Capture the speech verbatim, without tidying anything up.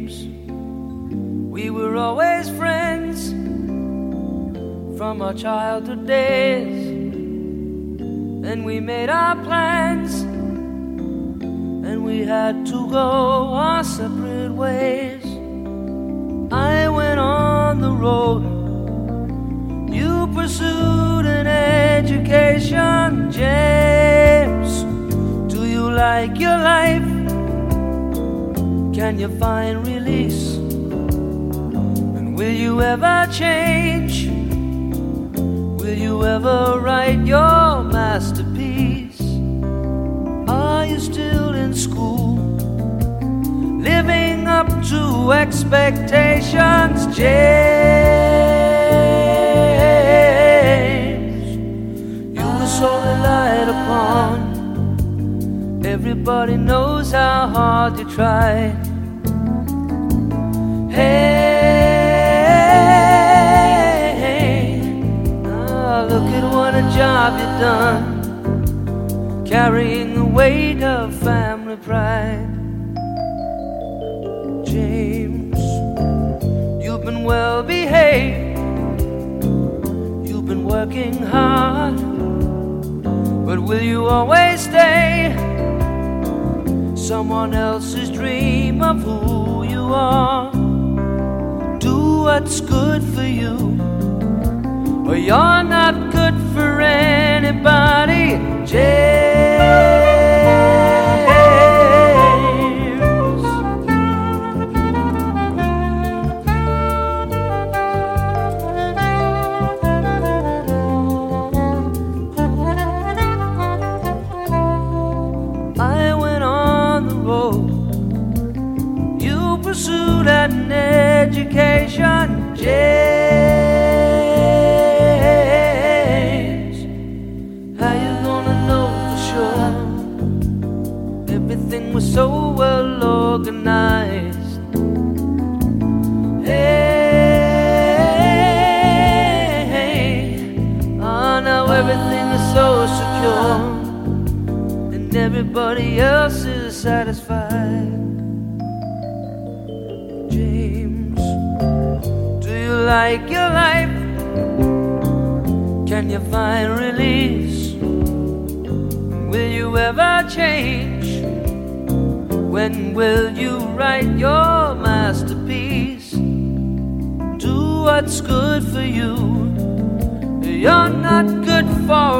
James. We were always friends from our childhood days, and we made our plans, and we had to go our separate ways. I went on the road, you pursued an education. James, do you like your life? Can you find release? And will you ever change? Will you ever write your masterpiece? Are you still in school, living up to expectations? James, you were so relied upon. Everybody knows how hard you tried. Hey, oh, look at what a job you've done, carrying the weight of family pride. James, you've been well behaved, you've been working hard, but will you always stay someone else's dream of who you are? Do what's good for you, or you're not good for anybody. James, I went on the road, you pursued an education. James, how you gonna know for sure? Everything was so well organized. Hey, oh, now everything is so secure, and everybody else is satisfied. James, do you like your life? Can you find release? Will you ever change? When will you write your masterpiece? Do what's good for you. You're not good for